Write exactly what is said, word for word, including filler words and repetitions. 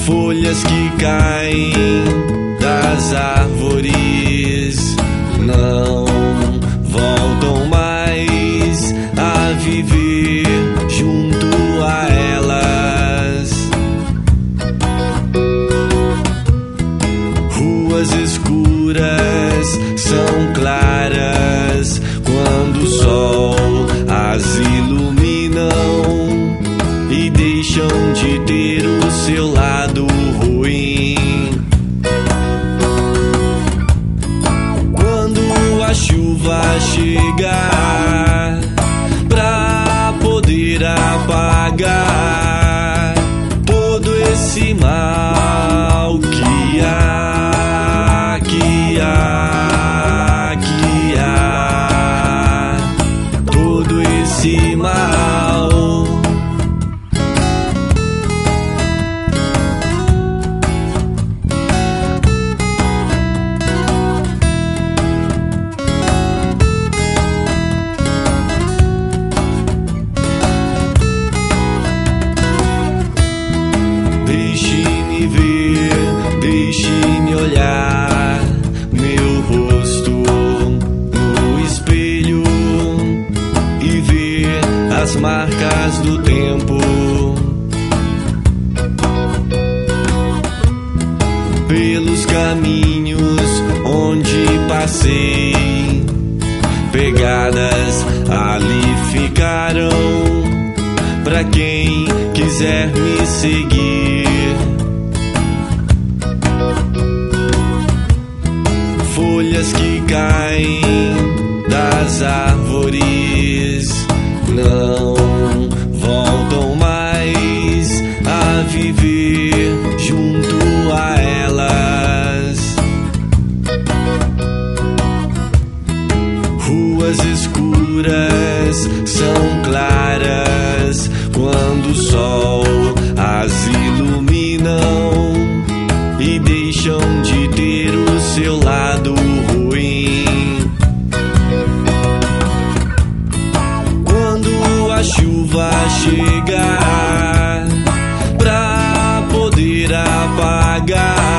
Folhas que caem das árvores não voltam mais a viver junto a elas. Ruas escuras são claras quando o sol as iluminam e deixam de ter o seu lado ruim. Quando a chuva chegar pra poder apagar todo esse mal que há, que há, que há, todo esse mal. Deixe-me ver, deixe-me olhar meu rosto no espelho e ver as marcas do tempo. Pelos caminhos onde passei, pegadas ali ficaram pra quem quiser me seguir. Folhas que caem das árvores não voltam mais a viver junto a elas. Ruas escuras são claras quando o sol as iluminam e deixam de ter o seu lado ruim. Quando a chuva chegar pra poder apagar